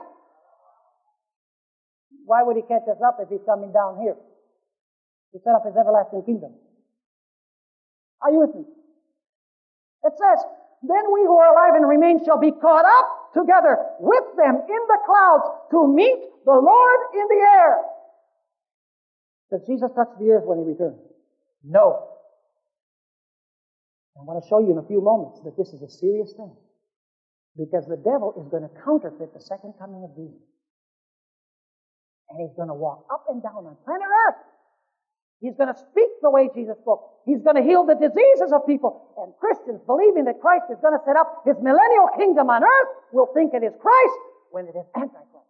Why would he catch us up if he's coming down here? To set up his everlasting kingdom. Are you with me? It says, then we who are alive and remain shall be caught up together with them in the clouds to meet the Lord in the air. Does Jesus touch the earth when he returns? No. I want to show you in a few moments that this is a serious thing. Because the devil is going to counterfeit the second coming of Jesus. And he's going to walk up and down on planet Earth. He's going to speak the way Jesus spoke. He's going to heal the diseases of people. And Christians believing that Christ is going to set up his millennial kingdom on earth will think it is Christ when it is Antichrist.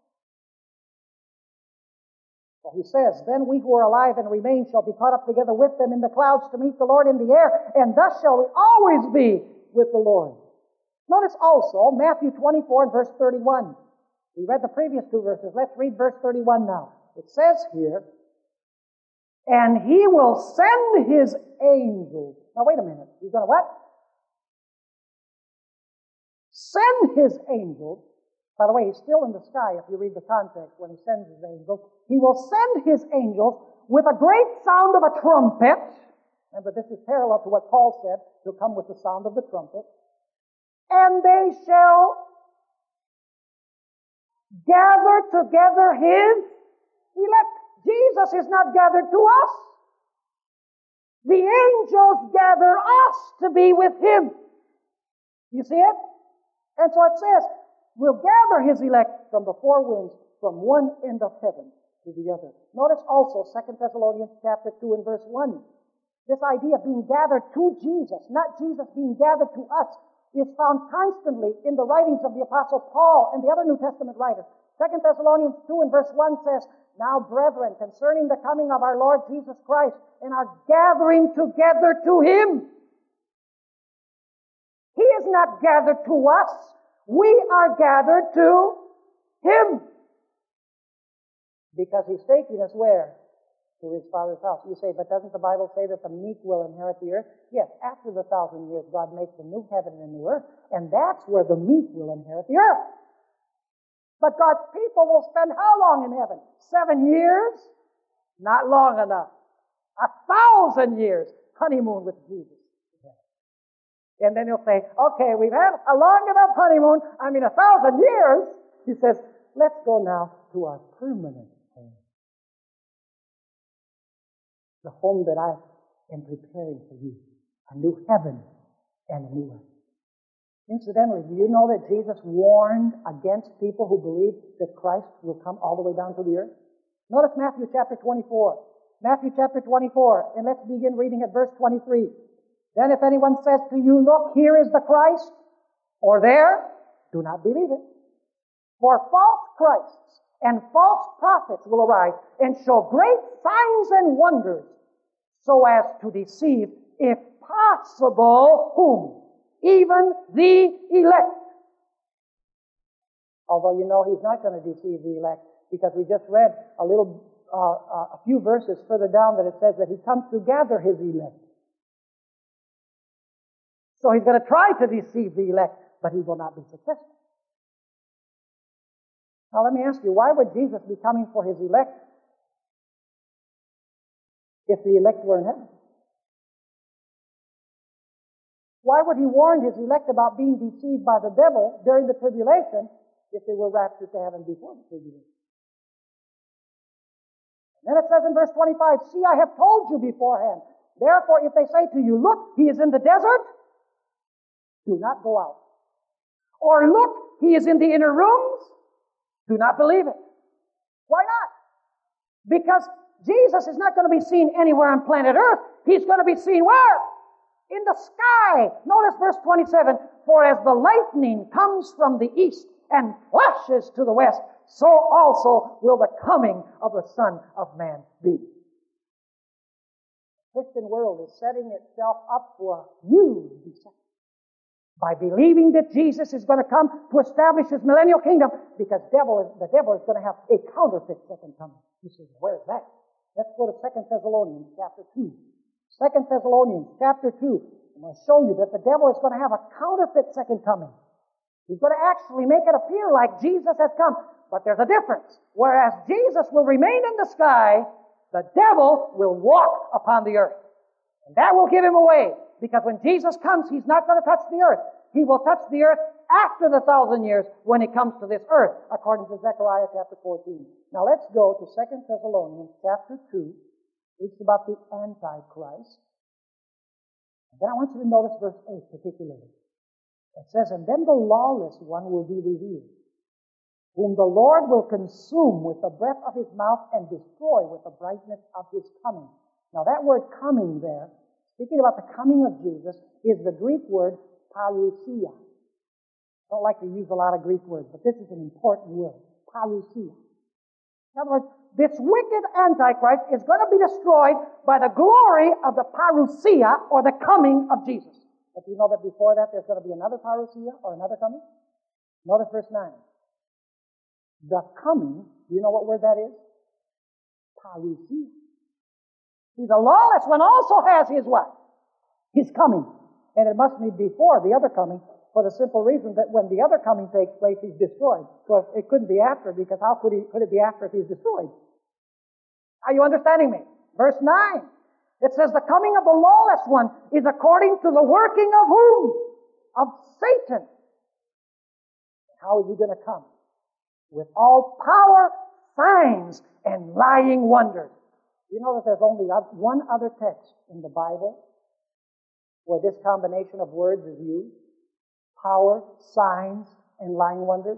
So he says, then we who are alive and remain shall be caught up together with them in the clouds to meet the Lord in the air, and thus shall we always be with the Lord. Notice also Matthew 24 and verse 31. We read the previous two verses. Let's read verse 31 now. It says here, and he will send his angels. Now wait a minute. He's going to what? Send his angels. By the way, he's still in the sky if you read the context when he sends his angels. He will send his angels with a great sound of a trumpet. Remember, this is parallel to what Paul said. He'll come with the sound of the trumpet. And they shall gather together his elect. Jesus is not gathered to us. The angels gather us to be with him. You see it? And so it says, we'll gather his elect from the four winds, from one end of heaven to the other. Notice also 2 Thessalonians chapter 2 and verse 1. This idea of being gathered to Jesus, not Jesus being gathered to us, is found constantly in the writings of the Apostle Paul and the other New Testament writers. 2 Thessalonians 2 and verse 1 says, now, brethren, concerning the coming of our Lord Jesus Christ and our gathering together to him. He is not gathered to us. We are gathered to him. Because he's taking us where? To his Father's house. You say, but doesn't the Bible say that the meek will inherit the earth? Yes, after the 1,000 years, God makes the new heaven and the new earth, and that's where the meek will inherit the earth. But God's people will spend how long in heaven? 7 years? Not long enough. 1,000 years. Honeymoon with Jesus. And then he'll say, okay, we've had a long enough honeymoon. 1,000 years. He says, let's go now to our permanent home. The home that I am preparing for you. A new heaven and a new earth. Incidentally, do you know that Jesus warned against people who believe that Christ will come all the way down to the earth? Notice Matthew chapter 24. Matthew chapter 24, and let's begin reading at verse 23. Then if anyone says to you, look, here is the Christ, or there, do not believe it. For false Christs and false prophets will arise and show great signs and wonders, so as to deceive, if possible, whom? Even the elect. Although you know he's not going to deceive the elect, because we just read a few verses further down that it says that he comes to gather his elect. So he's going to try to deceive the elect, but he will not be successful. Now let me ask you, why would Jesus be coming for his elect if the elect were in heaven? Why would he warn his elect about being deceived by the devil during the tribulation if they were raptured to heaven before the tribulation? And then it says in verse 25, see, I have told you beforehand. Therefore, if they say to you, look, he is in the desert, do not go out. Or look, he is in the inner rooms, do not believe it. Why not? Because Jesus is not going to be seen anywhere on planet Earth. He's going to be seen where? In the sky. Notice verse 27. For as the lightning comes from the east and flashes to the west, so also will the coming of the Son of Man be. The Christian world is setting itself up for a huge deception. by believing that Jesus is going to come to establish His millennial kingdom, because the devil is going to have a counterfeit second coming. You say, where is that? Let's go to 2 Thessalonians chapter 2. 2 Thessalonians chapter 2. I'm going to show you that the devil is going to have a counterfeit second coming. He's going to actually make it appear like Jesus has come. But there's a difference. Whereas Jesus will remain in the sky, the devil will walk upon the earth. And that will give him away. Because when Jesus comes, He's not going to touch the earth. He will touch the earth after the 1,000 years when He comes to this earth, according to Zechariah chapter 14. Now let's go to 2 Thessalonians chapter 2. It's about the Antichrist. And then I want you to notice verse 8 particularly. It says, and then the lawless one will be revealed, whom the Lord will consume with the breath of His mouth and destroy with the brightness of His coming. Now that word coming there, speaking about the coming of Jesus, is the Greek word parousia. I don't like to use a lot of Greek words, but this is an important word, parousia. In other words, this wicked Antichrist is going to be destroyed by the glory of the parousia, or the coming of Jesus. But you know that before that there's going to be another parousia, or another coming? Notice verse 9. The coming, do you know what word that is? Parousia. See, the lawless one also has his what? His coming. And it must be before the other coming, for the simple reason that when the other coming takes place, he's destroyed. So it couldn't be after, because how could it be after if he's destroyed? Are you understanding me? Verse 9. It says the coming of the lawless one is according to the working of whom? Of Satan. How is he going to come? With all power, signs, and lying wonders. You know that there's only one other text in the Bible where this combination of words is used. Power, signs, and lying wonders.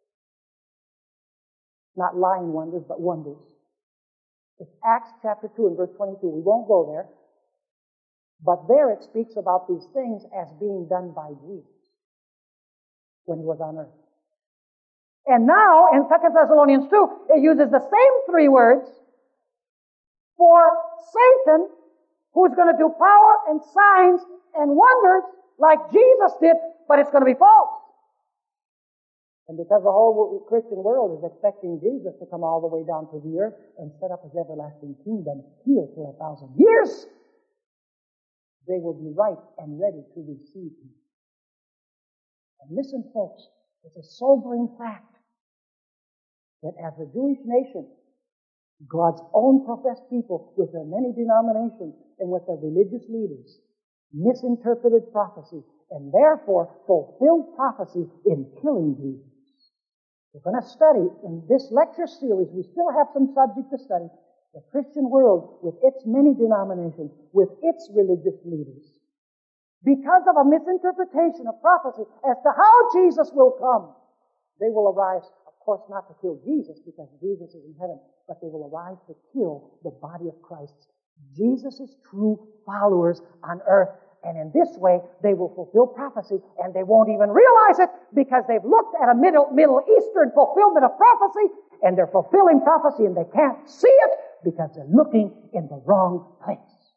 Not lying wonders, but wonders. It's Acts chapter 2 and verse 22. We won't go there. But there it speaks about these things as being done by Jesus when He was on earth. And now, in 2 Thessalonians 2, it uses the same three words for Satan, who's going to do power and signs and wonders like Jesus did, but it's going to be false. And because the whole Christian world is expecting Jesus to come all the way down to the earth and set up His everlasting kingdom here for 1,000 years, they will be ripe and ready to receive Him. And listen, folks, it's a sobering fact that as a Jewish nation, God's own professed people, with their many denominations and with their religious leaders, misinterpreted prophecy and therefore fulfilled prophecy in killing Jesus. We're going to study in this lecture series, we still have some subject to study, the Christian world with its many denominations, with its religious leaders. Because of a misinterpretation of prophecy as to how Jesus will come, they will arise, of course not to kill Jesus because Jesus is in heaven, but they will arise to kill the body of Christ, Jesus' true followers on earth. And in this way, they will fulfill prophecy, and they won't even realize it because they've looked at a Middle Eastern fulfillment of prophecy, and they're fulfilling prophecy, and they can't see it because they're looking in the wrong place.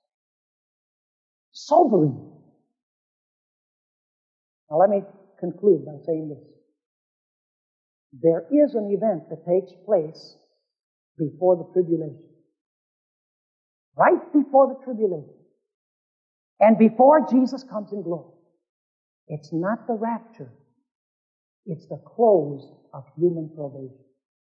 Sobering. Now let me conclude by saying this. There is an event that takes place before the tribulation. Right before the tribulation. And before Jesus comes in glory. It's not the rapture. It's the close of human probation.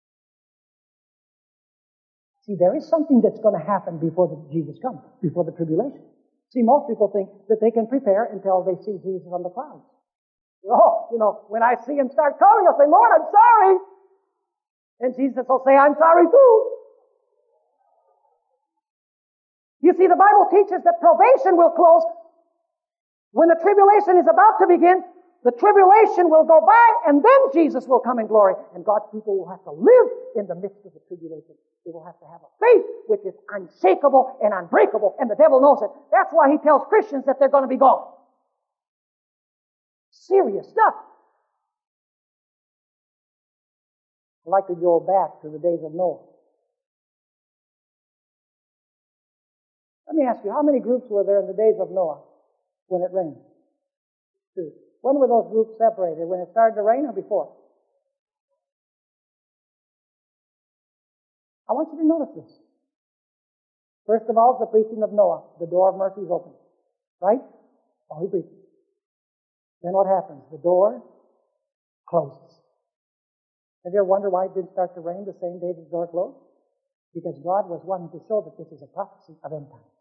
See, there is something that's going to happen before Jesus comes, before the tribulation. See, most people think that they can prepare until they see Jesus on the clouds. Oh, when I see Him start coming, I'll say, Lord, I'm sorry. And Jesus will say, I'm sorry too. You see, the Bible teaches that probation will close. When the tribulation is about to begin, the tribulation will go by, and then Jesus will come in glory. And God's people will have to live in the midst of the tribulation. They will have to have a faith which is unshakable and unbreakable, and the devil knows it. That's why he tells Christians that they're going to be gone. Serious stuff. I'd like to go back to the days of Noah. Let me ask you, how many groups were there in the days of Noah when it rained? 2. When were those groups separated? When it started to rain or before? I want you to notice this. First of all, it's the preaching of Noah. The door of mercy is open. Right? Oh, he preaches. Then what happens? The door closes. Have you ever wondered why it didn't start to rain the same day the door closed? Because God was wanting to show that this is a prophecy of end times.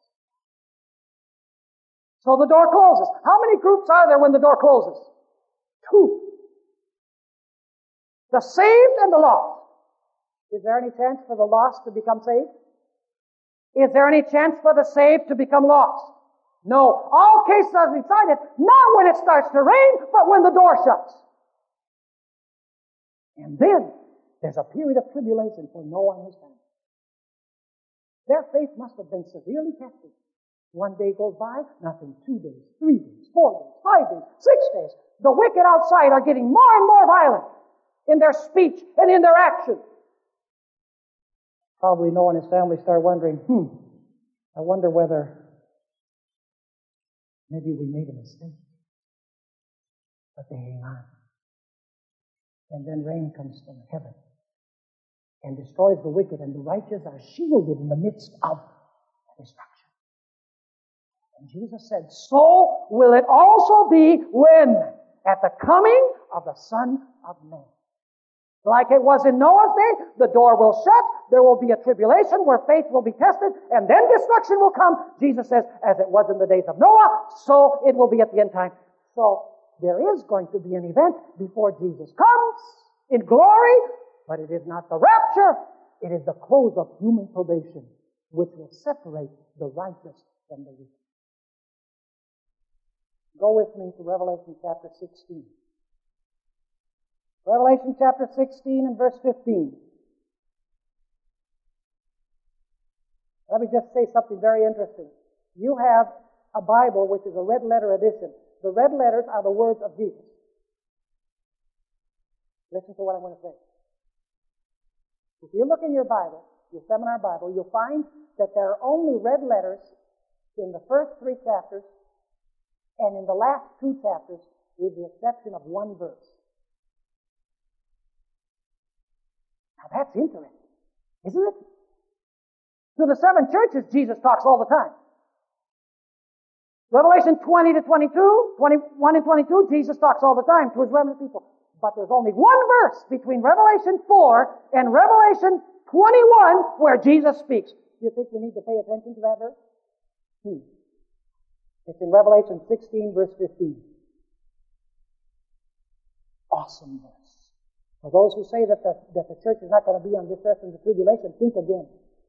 So the door closes. How many groups are there when the door closes? 2. The saved and the lost. Is there any chance for the lost to become saved? Is there any chance for the saved to become lost? No. All cases are decided not when it starts to rain, but when the door shuts. And then there's a period of tribulation for Noah and his family. Their faith must have been severely tested. One day goes by, nothing. 2 days, 3 days, 4 days, 5 days, 6 days. The wicked outside are getting more and more violent in their speech and in their action. Probably Noah and his family start wondering, I wonder whether maybe we made a mistake. But they hang on. And then rain comes from heaven and destroys the wicked, and the righteous are shielded in the midst of destruction. And Jesus said, so will it also be when? At the coming of the Son of Man. Like it was in Noah's day, the door will shut, there will be a tribulation where faith will be tested, and then destruction will come. Jesus says, as it was in the days of Noah, so it will be at the end time. So there is going to be an event before Jesus comes in glory, but it is not the rapture. It is the close of human probation, which will separate the righteous from the wicked. Go with me to Revelation chapter 16. Revelation chapter 16 and verse 15. Let me just say something very interesting. You have a Bible which is a red letter edition. The red letters are the words of Jesus. Listen to what I'm going to say. If you look in your Bible, your seminar Bible, you'll find that there are only red letters in the first 3 chapters and in the last 2 chapters, with the exception of 1 verse. Now that's interesting, isn't it? To the 7 churches, Jesus talks all the time. Revelation 20 to 22, 21 and 22, Jesus talks all the time to his remnant people. But there's only 1 verse between Revelation 4 and Revelation 21 where Jesus speaks. Do you think we need to pay attention to that verse? It's in Revelation 16, verse 15. Awesome verse. For those who say that the church is not going to be on this earth in the tribulation, think again.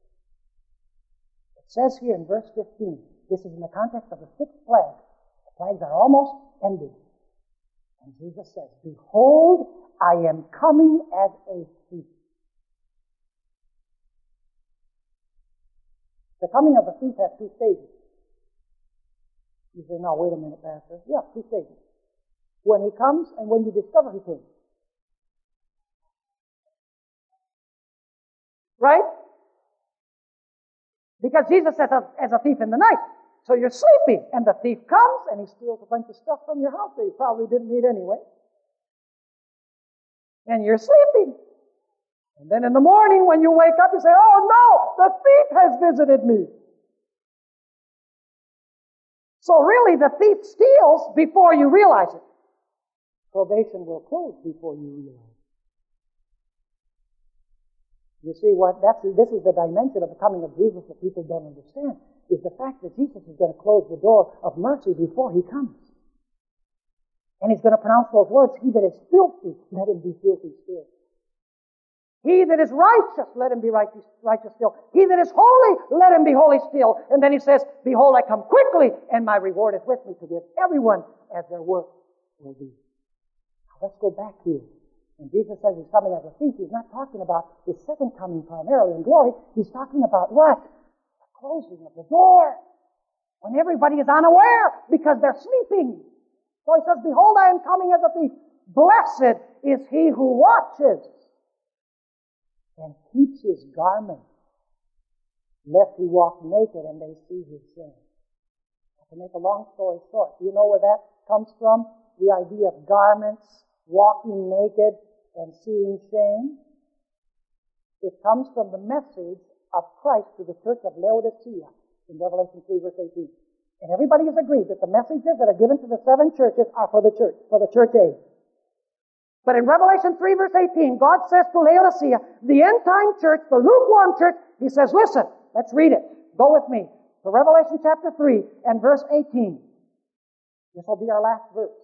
It says here in verse 15, this is in the context of the 6th plague. The plagues are almost ended. And Jesus says, behold, I am coming as a thief. The coming of a thief has 2 stages. You say, no, wait a minute, Pastor. Yeah, 2 stages. When he comes and when you discover he came. Right? Because Jesus says, as a thief in the night. So you're sleeping, and the thief comes, and he steals a bunch of stuff from your house that you probably didn't need anyway. And you're sleeping. And then in the morning, when you wake up, you say, oh no, the thief has visited me. So really, the thief steals before you realize it. Probation will close before you realize it. You see, this is the dimension of the coming of Jesus that people don't understand, is the fact that Jesus is going to close the door of mercy before he comes. And he's going to pronounce those words, he that is filthy, let him be filthy still. He that is righteous, let him be righteous still. He that is holy, let him be holy still. And then he says, behold, I come quickly, and my reward is with me to give everyone as their work will be. Now let's go back here. When Jesus says he's coming as a thief, he's not talking about his second coming primarily in glory. He's talking about what? The closing of the door. When everybody is unaware because they're sleeping. So he says, behold, I am coming as a thief. Blessed is he who watches and keeps his garment, lest he walk naked and they see his sin. To make a long story short, do you know where that comes from? the idea of garments, walking naked, and seeing shame. It comes from the message of Christ to the church of Laodicea in Revelation 3, verse 18. And everybody has agreed that the messages that are given to the 7 churches are for the church age. But in Revelation 3, verse 18, God says to Laodicea, the end-time church, the lukewarm church, He says, listen, let's read it. Go with me to Revelation chapter 3 and verse 18. This will be our last verse.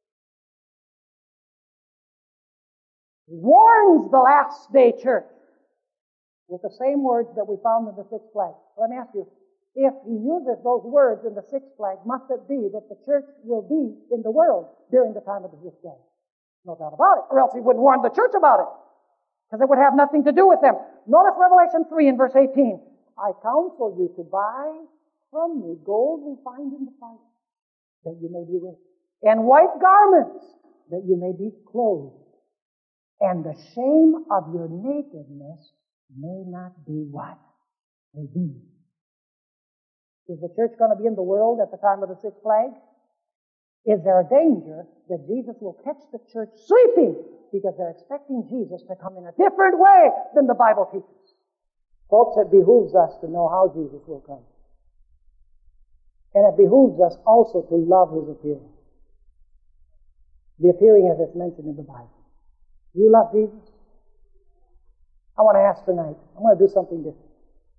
He warns the last day church with the same words that we found in the 6th plague. Let me ask you, if He uses those words in the 6th plague, must it be that the church will be in the world during the time of the 6th plague? No doubt about it. Or else He wouldn't warn the church about it, because it would have nothing to do with them. Notice Revelation 3 and verse 18. I counsel you to buy from me gold refined in the fire, that you may be rich, and white garments, that you may be clothed, and the shame of your nakedness may not be what? Revealed. Is the church going to be in the world at the time of the 6th plague? Is there a danger that Jesus will catch the church sleeping because they're expecting Jesus to come in a different way than the Bible teaches? Folks, it behooves us to know how Jesus will come. And it behooves us also to love His appearing. The appearing as it's mentioned in the Bible. Do you love Jesus? I want to ask tonight, I'm going to do something different.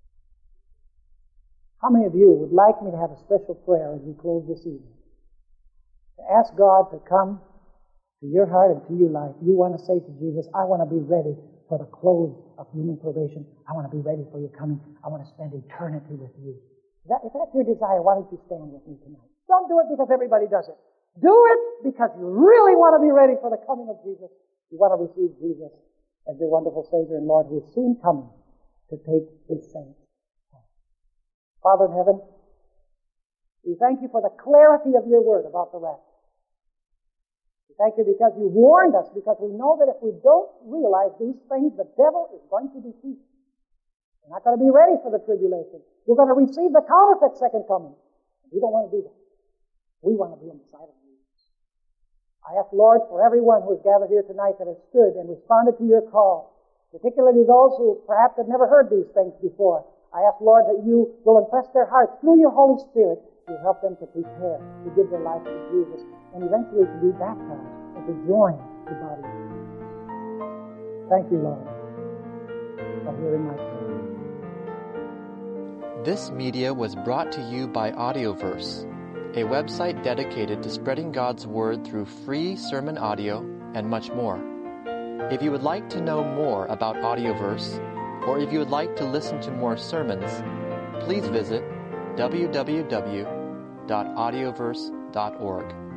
How many of you would like me to have a special prayer as we close this evening? To ask God to come to your heart and to your life. You want to say to Jesus, I want to be ready for the close of human probation. I want to be ready for your coming. I want to spend eternity with you. If that's your desire, why don't you stand with me tonight? Don't do it because everybody does it. Do it because you really want to be ready for the coming of Jesus. You want to receive Jesus as your wonderful Savior and Lord, who is soon coming to take His saints. Father in heaven, we thank You for the clarity of Your word about the rapture. We thank You because You warned us, because we know that if we don't realize these things, the devil is going to defeat. We're not going to be ready for the tribulation. We're going to receive the counterfeit second coming. We don't want to do that. We want to be on the side of Jesus. I ask, Lord, for everyone who is gathered here tonight that has stood and responded to Your call, particularly those who perhaps have never heard these things before. I ask, Lord, that You will impress their hearts through Your Holy Spirit to help them to prepare to give their life to Jesus and eventually to be baptized and to join the body of Jesus. Thank You, Lord, for hearing my prayer. This media was brought to you by Audioverse, a website dedicated to spreading God's Word through free sermon audio and much more. If you would like to know more about Audioverse, or if you would like to listen to more sermons, please visit www.audioverse.org.